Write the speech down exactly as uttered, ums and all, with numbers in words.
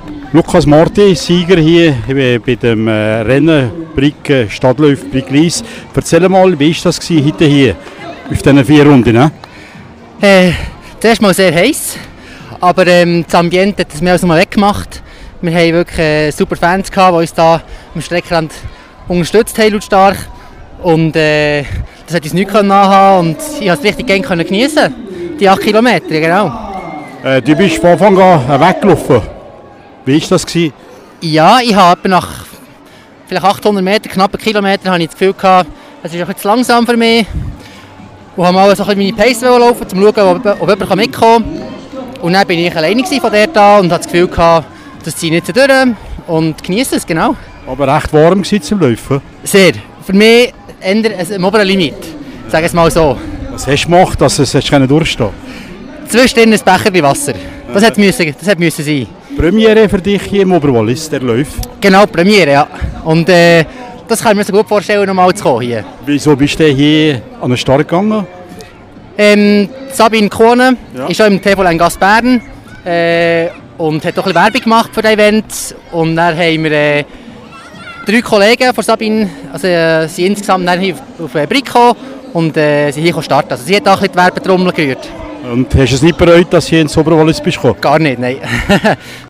Lukas Marti, Sieger hier bei dem Rennen Brig Stadtlauf Brig Lyss. Erzähl mal, wie war das heute hier auf diesen vier Runden? Ne? Äh, zuerst mal sehr heiß, aber ähm, das Ambiente hat es mehr als nur weggemacht. Wir hatten wirklich äh, super Fans, gehabt, die uns da am Streckenrand unterstützt haben, lautstark. Und äh, das hat uns nichts anhaben und ich konnte es richtig gerne genießen. Die acht Kilometer, genau. Äh, du bist von Anfang an weggelaufen. Wie war das? Ja, ich habe nach vielleicht achthundert Meter, knapp einen Kilometer, habe ich das Gefühl gehabt, es ist ein bisschen zu langsam für mich. Und habe mal so ein bisschen meine Pace laufen, um zu schauen, ob, ob jemand mitkommen kann. Und dann war ich alleine von der da und hatte das Gefühl gehabt, das ziehe ich nicht durch und genieße es, genau. Aber recht warm zum Laufen? Sehr. Für mich eher ein oberes Limit, sage es mal so. Was hast du gemacht, dass es durchstehen konnte? Zwischendrin ein Becher Wasser. Das hat müssen, das hat müssen sein. Premiere für dich hier im Oberwallis, der Lauf? Genau, Premiere, ja. Und äh, das kann ich mir so gut vorstellen, nochmal zu kommen hier. Wieso bist du hier an den Start gegangen? Ähm, Sabine Kohne ja. ist auch im T V L Gas Bern äh, und hat auch ein bisschen Werbung gemacht für das Event. Und dann haben wir äh, drei Kollegen von Sabine, also äh, sind insgesamt dann hier auf, auf Brig gekommen und äh, sind hier starten. Also sie hat auch ein bisschen die Werbetrommel gerührt. Und hast du es nicht bereut, dass du hier ins Oberwallis bist gekommen? Gar nicht, nein.